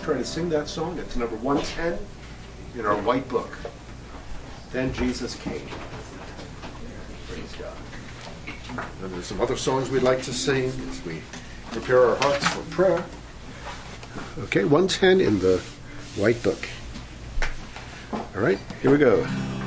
try to sing that song. It's number 110 in our white book. Then Jesus Came. Praise God. And there's some other songs we'd like to sing as we prepare our hearts for prayer. Okay, 110 in the white book. All right, here we go.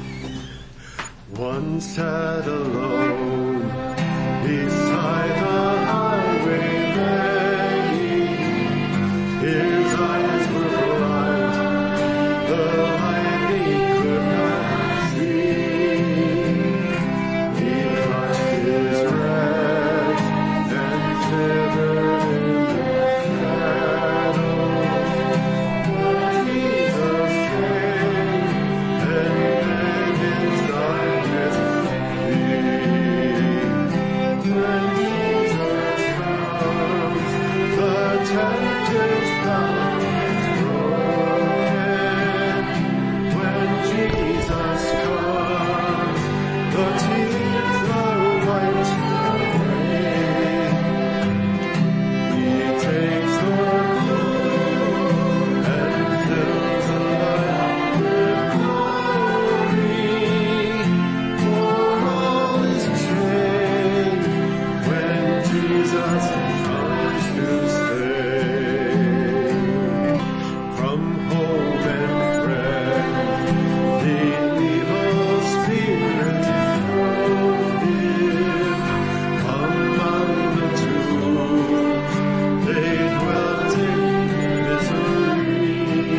One sat alone beside the highway begging. His eyes were blind, the light he could not see. He clutched his rags and shivered in the shadow. But Jesus came and made his darkness flee. When Jesus comes, the tempter's power is broken. When Jesus comes, the tears are wiped away. He takes the gloom and fills the light with glory. For all is changed when Jesus comes to stay. From home and friends, the evil spirit drove him. Among the tombs, they dwelt in misery.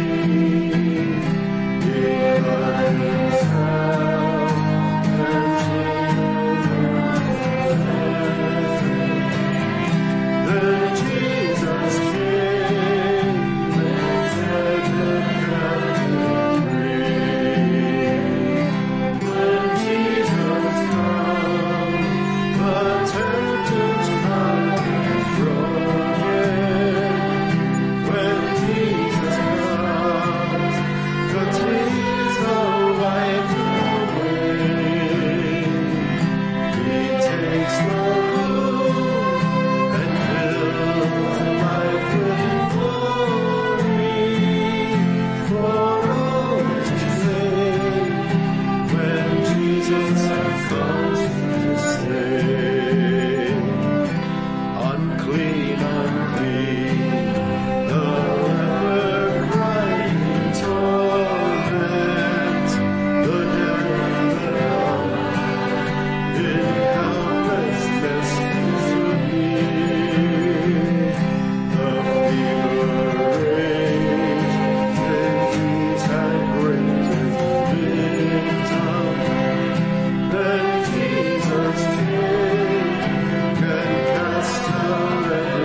He cut himself and then Jesus came and set the captive free. When Jesus comes, the tempter's power is broken. When Jesus comes, the tears are wiped away. He takes the gloom and fills life with glory. For all is changed when Jesus comes to stay. Unclean, unclean, the leper cried in torment. The dead and the dumb in helplessness to be. The fever raged, disease had gripped his victim. Then Jesus came and cast out every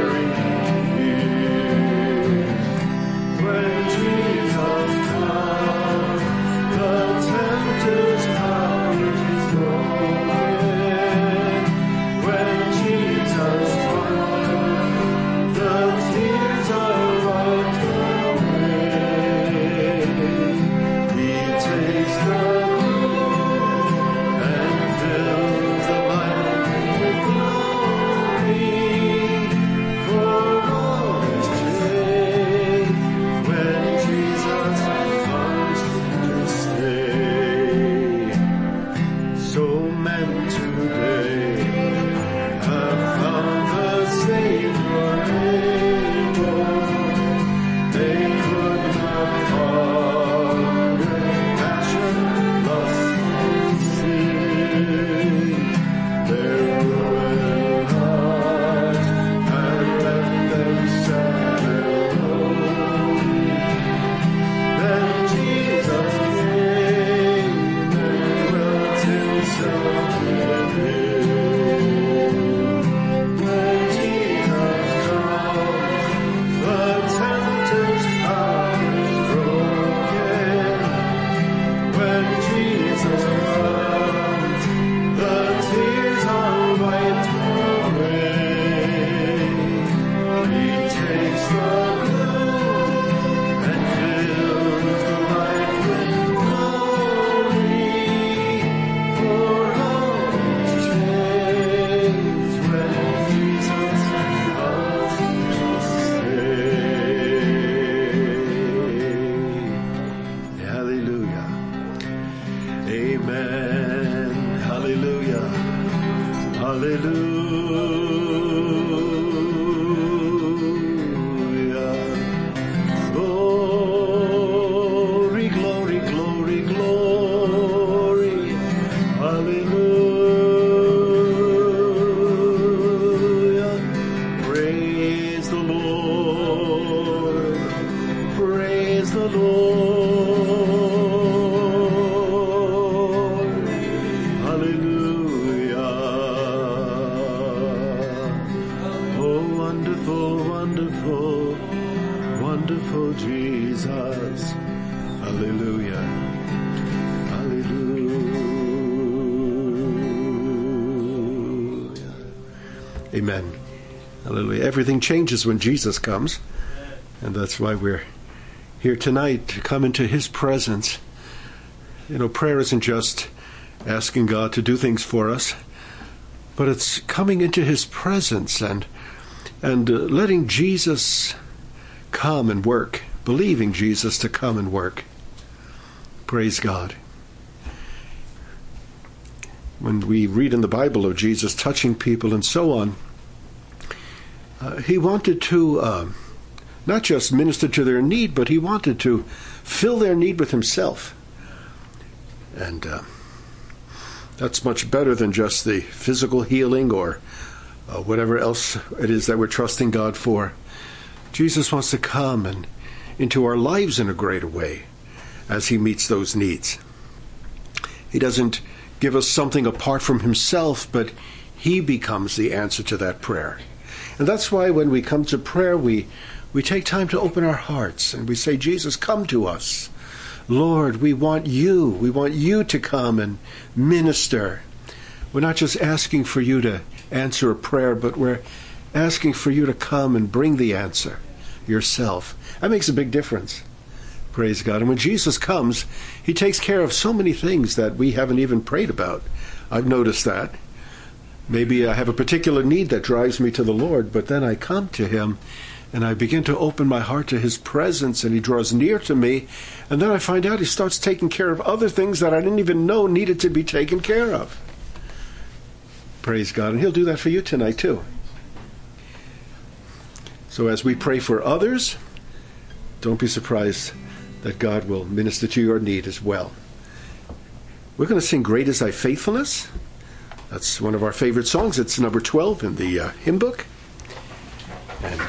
Praise the Lord. Praise the Lord. Hallelujah. Oh, wonderful, wonderful, wonderful Jesus. Hallelujah. Hallelujah. Amen. Hallelujah. Everything changes when Jesus comes. And that's why we're here tonight, to come into his presence. You know, prayer isn't just asking God to do things for us, but it's coming into his presence and letting Jesus come and work, believing Jesus to come and work. Praise God. When we read in the Bible of Jesus touching people and so on, he wanted to not just minister to their need, but he wanted to fill their need with himself. And that's much better than just the physical healing or whatever else it is that we're trusting God for. Jesus wants to come and into our lives in a greater way as he meets those needs. He doesn't give us something apart from himself, but he becomes the answer to that prayer. And that's why when we come to prayer, we take time to open our hearts and we say, Jesus, come to us. Lord, we want you. We want you to come and minister. We're not just asking for you to answer a prayer, but we're asking for you to come and bring the answer yourself. That makes a big difference. Praise God. And when Jesus comes, he takes care of so many things that we haven't even prayed about. I've noticed that. Maybe I have a particular need that drives me to the Lord, but then I come to him and I begin to open my heart to his presence and he draws near to me. And then I find out he starts taking care of other things that I didn't even know needed to be taken care of. Praise God. And he'll do that for you tonight too. So as we pray for others, don't be surprised that God will minister to your need as well. We're going to sing Great Is Thy Faithfulness. That's one of our favorite songs. It's number 12 in the hymn book. And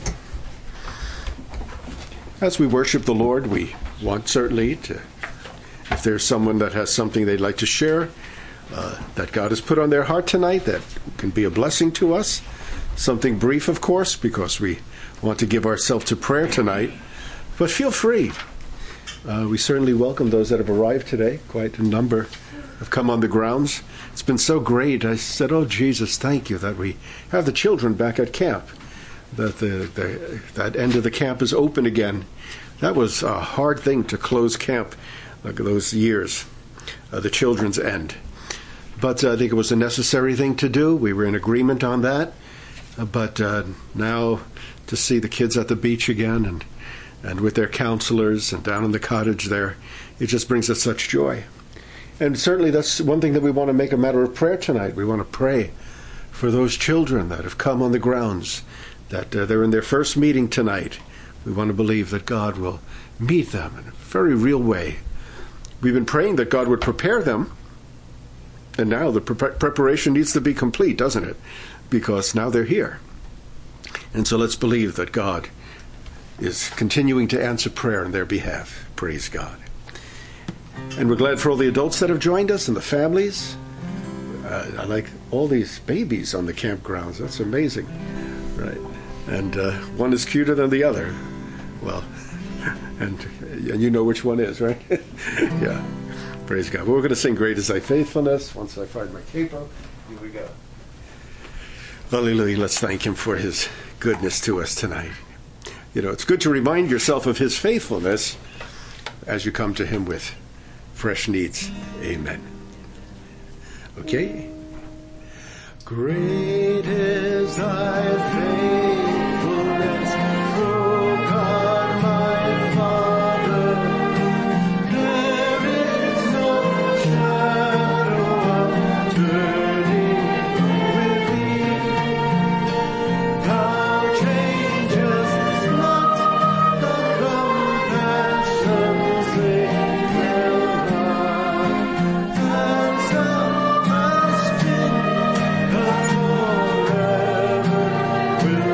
as we worship the Lord, we want certainly to, if there's someone that has something they'd like to share that God has put on their heart tonight that can be a blessing to us. Something brief, of course, because we want to give ourselves to prayer tonight. But feel free. We certainly welcome those that have arrived today. Quite a number have come on the grounds. It's been so great. I said, oh, Jesus, thank you that we have the children back at camp, that that end of the camp is open again. That was a hard thing to close camp those years, the children's end. But I think it was a necessary thing to do. We were in agreement on that. But now to see the kids at the beach again and with their counselors and down in the cottage there, it just brings us such joy. And certainly that's one thing that we want to make a matter of prayer tonight. We want to pray for those children that have come on the grounds, that they're in their first meeting tonight. We want to believe that God will meet them in a very real way. We've been praying that God would prepare them, and now the preparation needs to be complete, doesn't it? Because now they're here. And so let's believe that God is continuing to answer prayer on their behalf. Praise God. And we're glad for all the adults that have joined us and the families. I like all these babies on the campgrounds. That's amazing. Right. And one is cuter than the other. Well, and you know which one is, right? Yeah. Praise God. Well, we're going to sing Great Is Thy Faithfulness. Once I find my capo, here we go. Hallelujah. Let's thank him for his goodness to us tonight. You know, it's good to remind yourself of his faithfulness as you come to him with fresh needs. Amen. Okay. Great is thy faithfulness, O God, my Father. There is no shadow of turning with thee. Thou changest not, the compassions they fail not. As thou hast been, forever will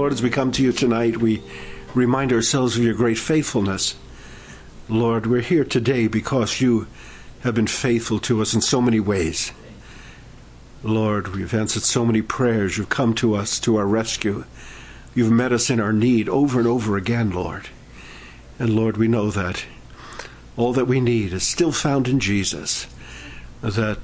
Lord, as we come to you tonight, we remind ourselves of your great faithfulness. Lord, we're here today because you have been faithful to us in so many ways. Lord, we've answered so many prayers. You've come to us to our rescue. You've met us in our need over and over again, Lord. And Lord, we know that all that we need is still found in Jesus, that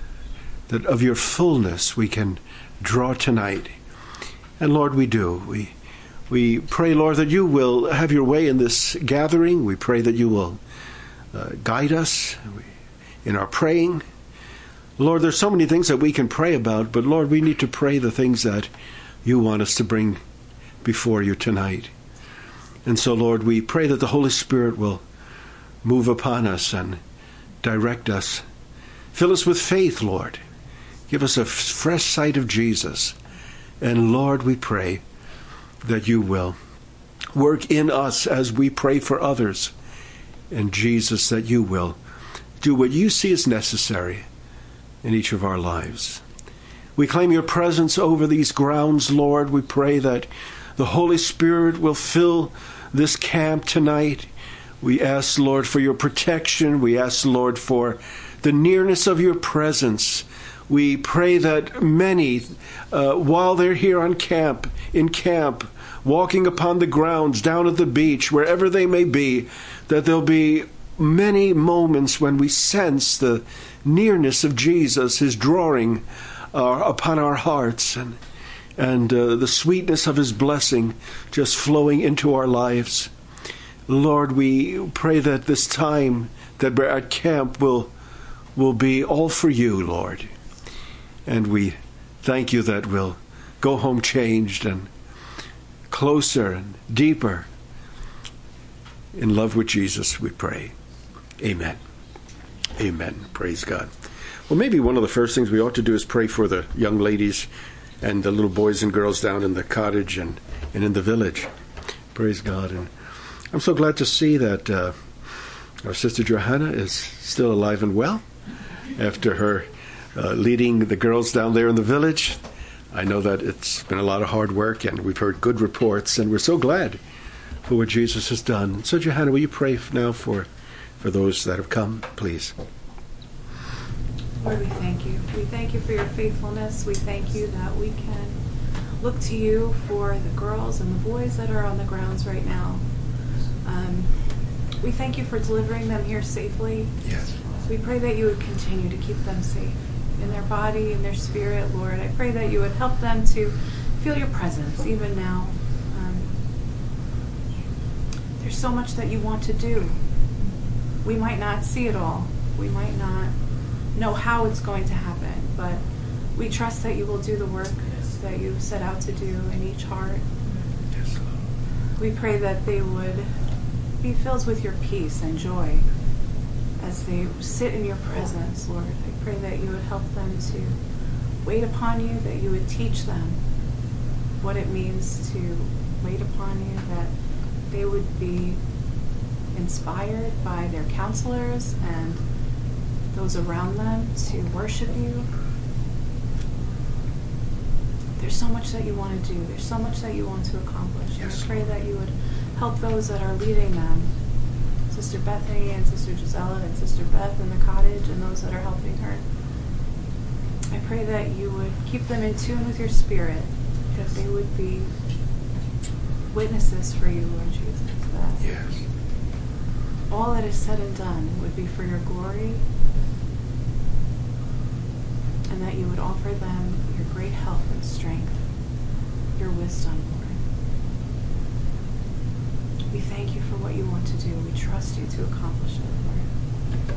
of your fullness we can draw tonight. And Lord, we do. We pray, Lord, that you will have your way in this gathering. We pray that you will guide us in our praying. Lord, there's so many things that we can pray about, but Lord, we need to pray the things that you want us to bring before you tonight. And so, Lord, we pray that the Holy Spirit will move upon us and direct us. Fill us with faith, Lord. Give us a fresh sight of Jesus. And Lord, we pray that you will work in us as we pray for others. And Jesus, that you will do what you see as necessary in each of our lives. We claim your presence over these grounds, Lord. We pray that the Holy Spirit will fill this camp tonight. We ask, Lord, for your protection. We ask, Lord, for the nearness of your presence. We pray that many, while they're here in camp, walking upon the grounds, down at the beach, wherever they may be, that there'll be many moments when we sense the nearness of Jesus, his drawing upon our hearts, and the sweetness of his blessing just flowing into our lives. Lord, we pray that this time that we're at camp will be all for you, Lord. And we thank you that we'll go home changed and closer and deeper in love with Jesus, we pray. Amen. Amen. Praise God. Well, maybe one of the first things we ought to do is pray for the young ladies and the little boys and girls down in the cottage and in the village. Praise God. And I'm so glad to see that our sister Johanna is still alive and well after her leading the girls down there in the village. I know that it's been a lot of hard work, and we've heard good reports, and we're so glad for what Jesus has done. So, Johanna, will you pray now for those that have come, please? Lord, we thank you. We thank you for your faithfulness. We thank you that we can look to you for the girls and the boys that are on the grounds right now. We thank you for delivering them here safely. Yes. We pray that you would continue to keep them safe in their body, in their spirit, Lord. I pray that you would help them to feel your presence even now. There's so much that you want to do. We might not see it all. We might not know how it's going to happen, but we trust that you will do the work that you set out to do in each heart. Yes. We pray that they would be filled with your peace and joy as they sit in your presence, Lord. I pray that you would help them to wait upon you, that you would teach them what it means to wait upon you, that they would be inspired by their counselors and those around them to worship you. There's so much that you want to do. There's so much that you want to accomplish. Yes. And I pray that you would help those that are leading them, Sister Bethany and Sister Gisela and Sister Beth in the cottage, and those that are helping her. I pray that you would keep them in tune with your spirit, that they would be witnesses for you, Lord Jesus, that Yes. all that is said and done would be for your glory, and that you would offer them your great health and strength, your wisdom, Lord. We thank you for what you want to do. We trust you to accomplish it, Lord.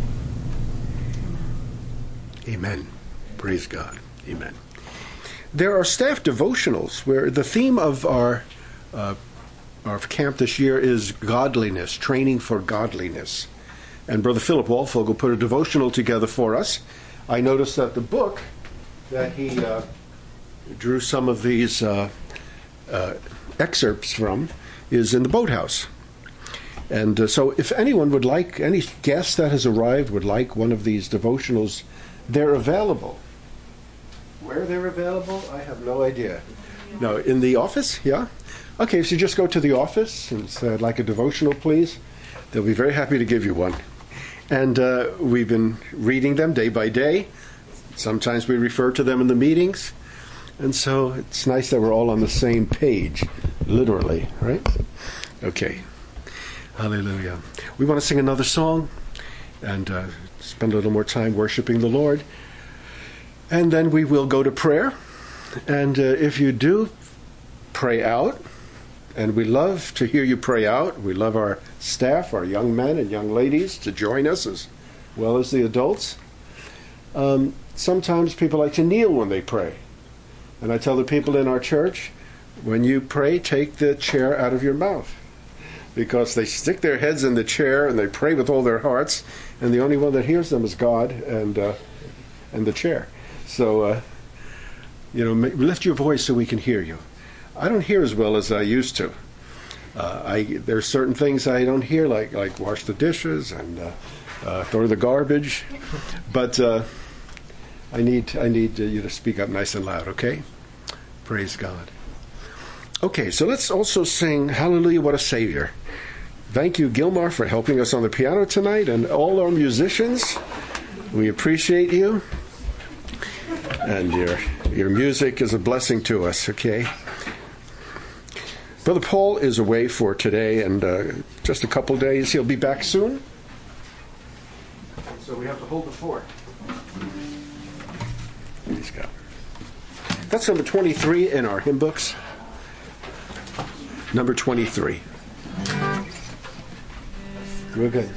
Amen. Amen. Praise God. Amen. There are staff devotionals where the theme of our camp this year is godliness, training for godliness. And Brother Philip Walfogel put a devotional together for us. I noticed that the book that he drew some of these excerpts from is in the boathouse. And so if anyone would like, any guest that has arrived would like one of these devotionals, they're available. Where they're available, I have no idea. No, in the office? Yeah? Okay, so just go to the office and say, I'd like a devotional, please. They'll be very happy to give you one. And we've been reading them day by day. Sometimes we refer to them in the meetings. And so it's nice that we're all on the same page, literally, right? Okay. Hallelujah. We want to sing another song and spend a little more time worshiping the Lord. And then we will go to prayer. And if you do, pray out. And we love to hear you pray out. We love our staff, our young men and young ladies, to join us as well as the adults. Sometimes people like to kneel when they pray. And I tell the people in our church, when you pray, take the chair out of your mouth. Because they stick their heads in the chair and they pray with all their hearts, and the only one that hears them is God and the chair. So, lift your voice so we can hear you. I don't hear as well as I used to. There's certain things I don't hear, like wash the dishes and throw the garbage. But I need you to speak up nice and loud, okay? Praise God. Okay, so let's also sing Hallelujah, What a Savior. Thank you, Gilmar, for helping us on the piano tonight, and all our musicians. We appreciate you. And your music is a blessing to us, okay? Brother Paul is away for today and just a couple days. He'll be back soon. So we have to hold the fort. Praise God. That's number 23 in our hymn books. Number 23. We're good.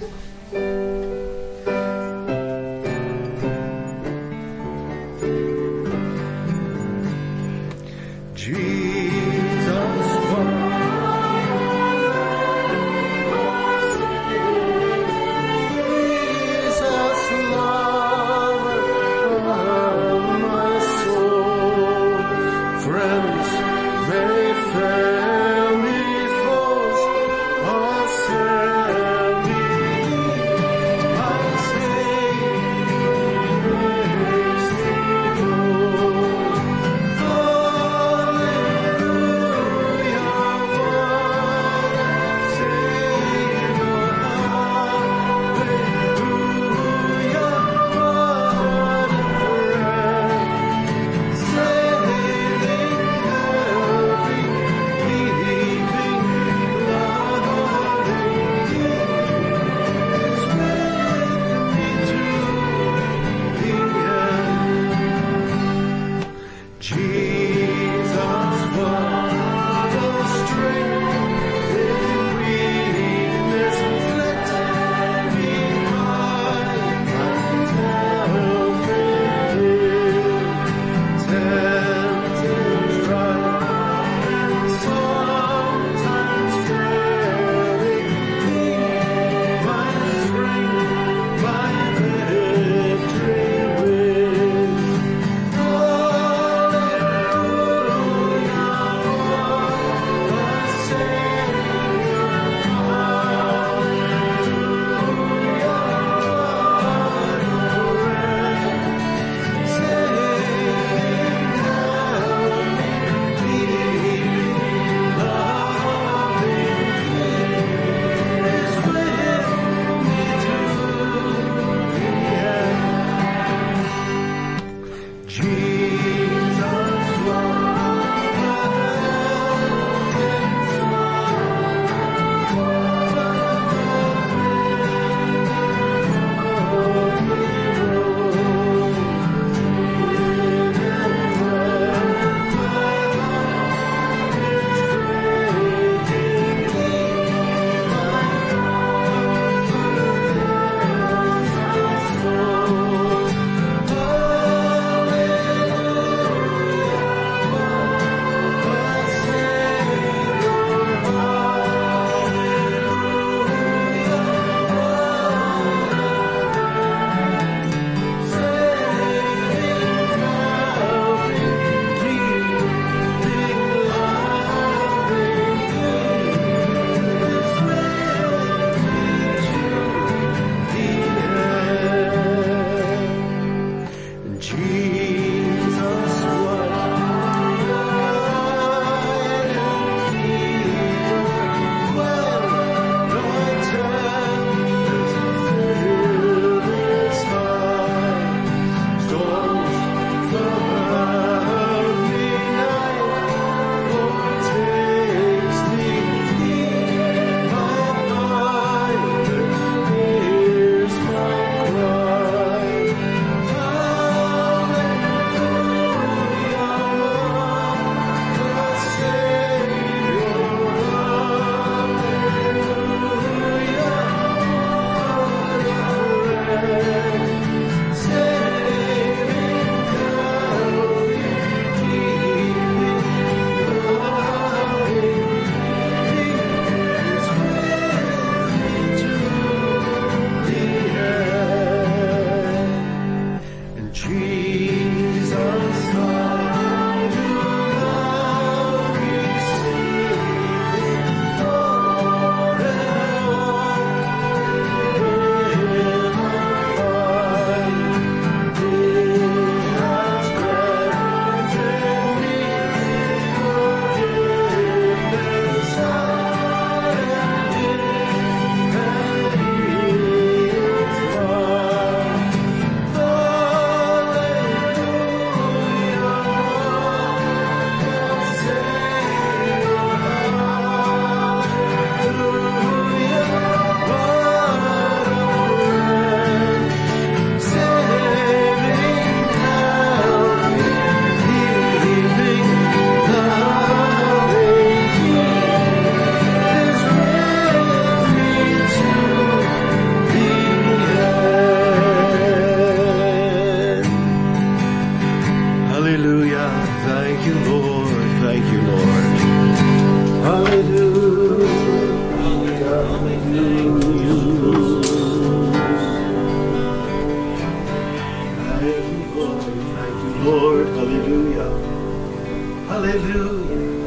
Hallelujah,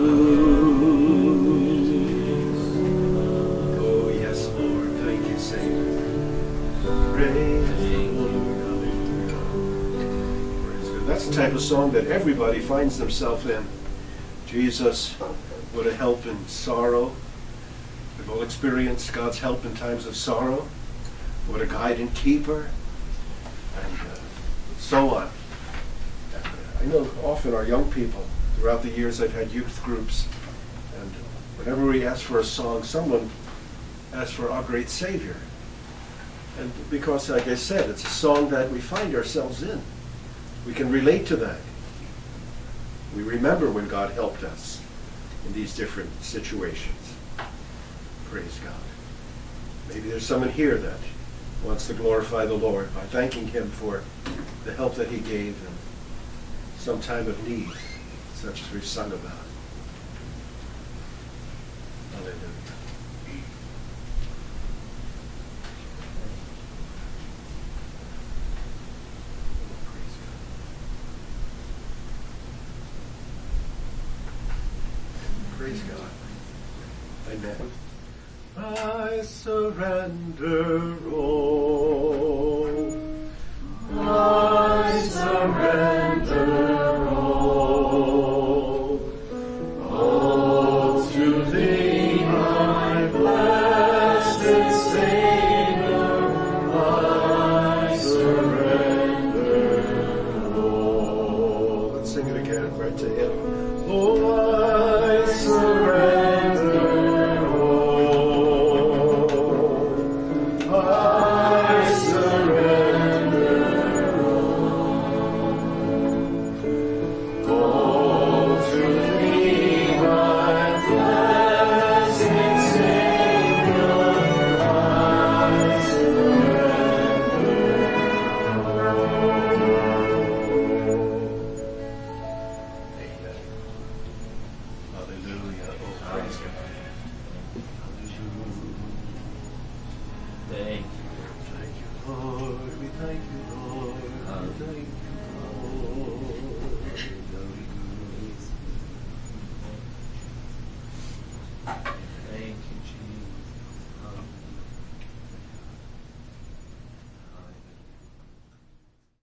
hallelujah. Oh, yes, Lord. Thank you, Savior. Praise the Lord. Hallelujah. Praise God. That's the type of song that everybody finds themselves in. Jesus, what a help in sorrow. We've all experienced God's help in times of sorrow. What a guide and keeper. And so on. I know often our young people, throughout the years I've had youth groups, and whenever we ask for a song, someone asks for Our Great Savior. And because, like I said, it's a song that we find ourselves in. We can relate to that. We remember when God helped us in these different situations. Praise God. Maybe there's someone here that wants to glorify the Lord by thanking Him for the help that He gave in some time of need, such as we've sung about. Hallelujah. Praise God. Amen. I surrender all.